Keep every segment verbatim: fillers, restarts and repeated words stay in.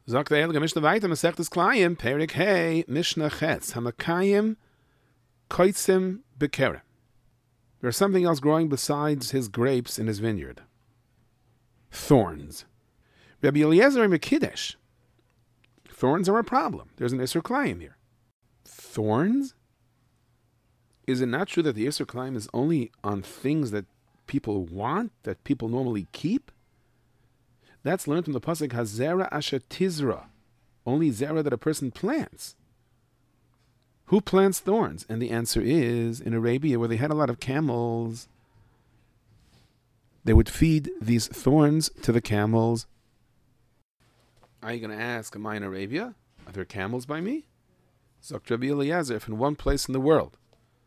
Sagt der Heilige Mishnah weiter, Masechtes Klayim, Perik Hey, Mishnah Chetz, Hamakayim, Koitzim Bekerem. There's something else growing besides his grapes in his vineyard. Thorns. Rabbi Eliezer Mekidesh. Thorns are a problem. There's an Isser Klayim here. Thorns? Is it not true that the Isser Klayim is only on things that people want, that people normally keep? That's learned from the pasuk Hazera Asher Tizra, only zera that a person plants. Who plants thorns? And the answer is, in Arabia, where they had a lot of camels, they would feed these thorns to the camels. Are you going to ask, am I in Arabia? Are there camels by me? Zok Rabbi Eliezer, if in one place in the world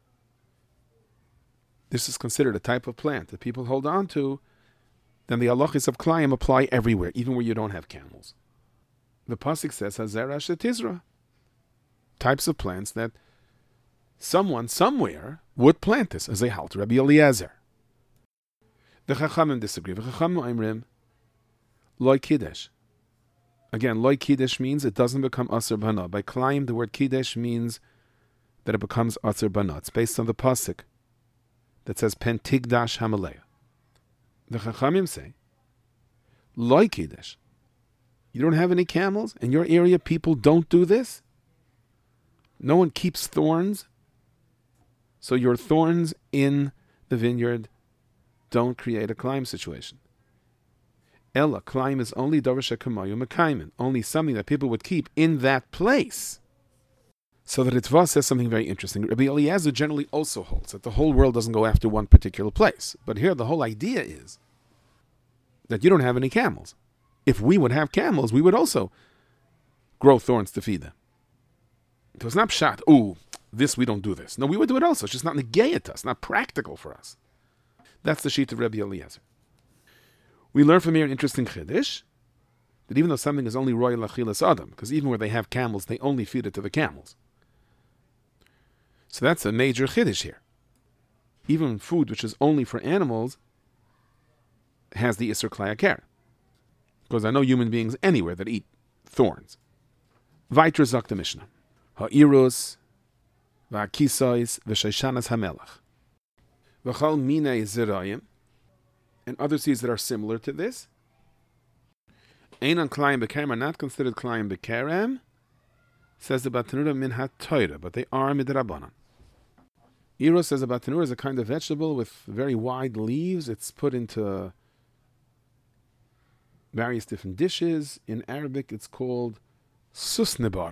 this is considered a type of plant that people hold on to, then the halachis of Klayim apply everywhere, even where you don't have camels. The pasuk says, Hazera Shetizra. Types of plants that someone, somewhere, would plant this, as they halt Rabbi Eliezer. The Chachamim disagree. The Chachamim Oimrim, Loi Kiddush. Again, Loi Kiddush means it doesn't become Aser Bana. By Klayim, the word Kiddush means that it becomes Aser Bana. It's based on the pasuk that says Pentigdash Hamaleah. The Chachamim say, Loi Kiddush. You don't have any camels? In your area, people don't do this? No one keeps thorns? So your thorns in the vineyard don't create a climb situation. Ella, climb is only Dovesh HaKamayu Mekaimen, only something that people would keep in that place. So the Ritva says something very interesting. Rabbi Eliezer generally also holds that the whole world doesn't go after one particular place. But here the whole idea is that you don't have any camels. If we would have camels, we would also grow thorns to feed them. It was not pshat, ooh, this we don't do this. No, we would do it also. It's just not negayat us, not practical for us. That's the sheet of Rabbi Eliezer. We learn from here an interesting chiddush, that even though something is only royal achilas adam, because even where they have camels, they only feed it to the camels. So that's a major chiddush here. Even food which is only for animals has the Isser Klai Aker. Because I know human beings anywhere that eat thorns. Vayter Zok the Mishnah. Ha'irus, va'kisois, v'shayshanas hamelach. V'chal minei zirayim. And other seeds that are similar to this. Einan Klayim Bekerem are not considered Klayim Bekerem. Says the Batanura min ha-Torah, but they are midrabanan. Iro says the Batanura is a kind of vegetable with very wide leaves. It's put into various different dishes. In Arabic, it's called susnebar.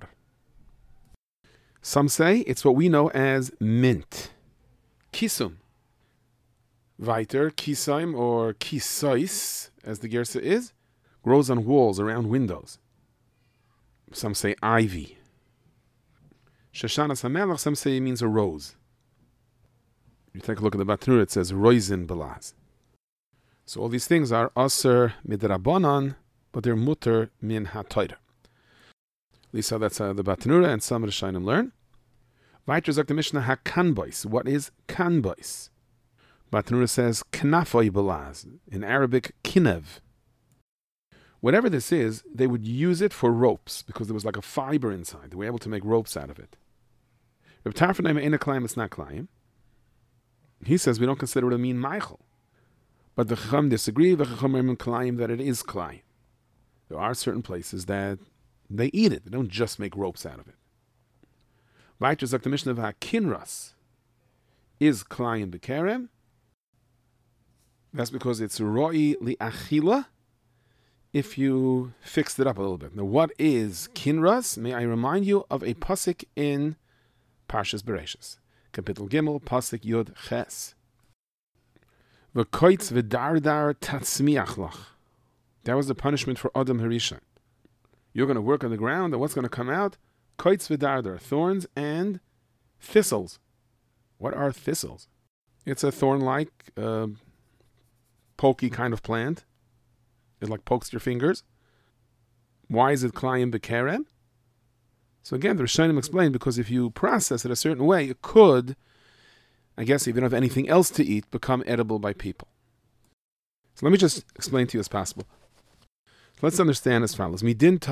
Some say it's what we know as mint. Kisum. Weiter, kisaim or kisais, as the Gersa is, grows on walls around windows. Some say ivy. Shoshanas hamelach, some say it means a rose. You take a look at the Batanura, it says roizen belaz. So all these things are aser midrabanan, but they're mutter min ha-Torah. At least how that's uh, the Batanura, and some of the Shainim learn. Weiter sagt the Mishnah ha-kanbois. What is kanbois? Batanura says knafoi belaz. In Arabic, kinev. Whatever this is, they would use it for ropes, because there was like a fiber inside. They were able to make ropes out of it. Reb Tarfonheim ain't a Klayim, it's not Klayim. He says we don't consider it a mean Michael. But the Chacham disagree, the Chacham are Klayim that it is Klayim. There are certain places that they eat it. They don't just make ropes out of it. Weiter sagt the Mishnah v'hakinras is Klayim Bekerem. That's because it's roi li'achila, if you fixed it up a little bit. Now, what is kinras? May I remind you of a pasuk in Parshas Bereshis, Kapitel Gimel, pasuk Yud Ches. V'koitz v'dardar tatzmiach lach. That was the punishment for Adam Harishon. You're going to work on the ground, and what's going to come out? Koitz v'dardar, thorns and thistles. What are thistles? It's a thorn-like, uh, pokey kind of plant. It like pokes your fingers. Why is it Klayim Bekerem? So again, the Rishonim explain, because if you process it a certain way, it could, I guess if you don't have anything else to eat, become edible by people. So let me just explain to you as possible. So let's understand as follows. Midin Torah.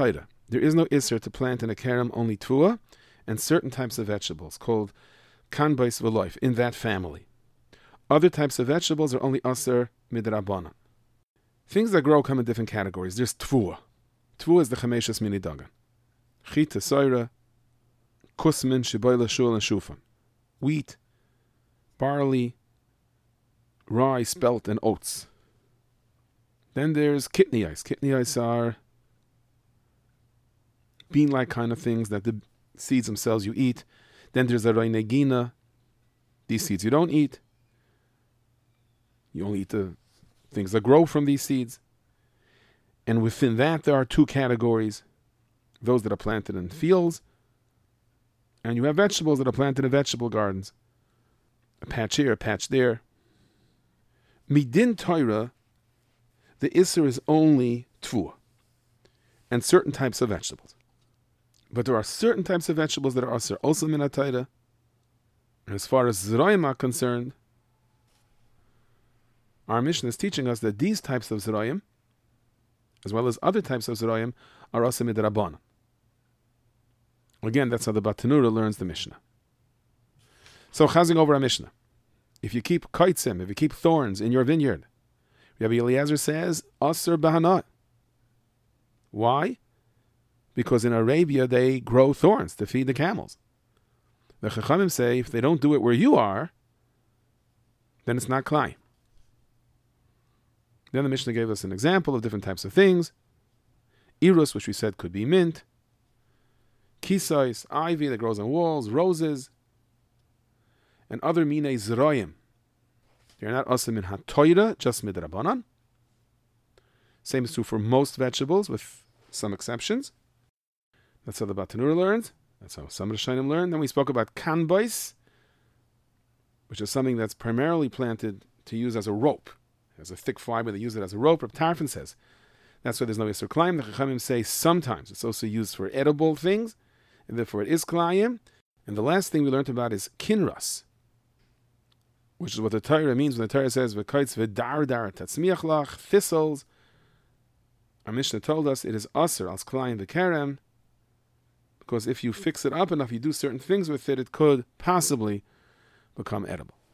There is no Isser to plant in a kerem, only Tvua, and certain types of vegetables, called Kanbais V'loif, in that family. Other types of vegetables are only Aser Midrabanan. Things that grow come in different categories. There's Tvua. Tvua is the Chameshes Mini Dagan. Chita Soira, Kusmin, Shiboila, Shul, and Shufan. Wheat, barley, rye, spelt, and oats. Then there's kidney ice. Kidney ice are bean-like kind of things that the seeds themselves you eat. Then there's a roinegina. These seeds you don't eat. You only eat the things that grow from these seeds. And within that, there are two categories. Those that are planted in fields. And you have vegetables that are planted in vegetable gardens. A patch here, a patch there. Midin Torah, the Isser is only Tvua. And certain types of vegetables. But there are certain types of vegetables that are Aser also Min HaTorah. And as far as Zerayim are concerned, our Mishnah is teaching us that these types of Zerayim, as well as other types of Zerayim, are Aser Midrabanan. Again, that's how the Batanura learns the Mishnah. So, chazing over our Mishnah. If you keep kaitzim, if you keep thorns in your vineyard, Rabbi Eliezer says, Aser Bahanat. Why? Because in Arabia they grow thorns to feed the camels. The Chachamim say, if they don't do it where you are, then it's not klai. Then the Mishnah gave us an example of different types of things. Irus, which we said could be mint. Kisais, ivy that grows on walls, roses, and other mine zrayim. They're not aser min haTorah, just midrabanan. Same is true for most vegetables, with some exceptions. That's how the Batanura learned. That's how some Rishonim learned. Then we spoke about kanbais, which is something that's primarily planted to use as a rope. As a thick fiber, they use it as a rope. Reb Tarfon says that's why there's no Yisur Klayim. The Chachamim say sometimes it's also used for edible things, and therefore it is Klayim. And the last thing we learned about is kinras, which is what the Torah means when the Torah says v'kaitz v'dardar tatzmiach lach, thistles. Our Mishnah told us it is aser als Klayim v'kerem, because if you fix it up enough, you do certain things with it, it could possibly become edible.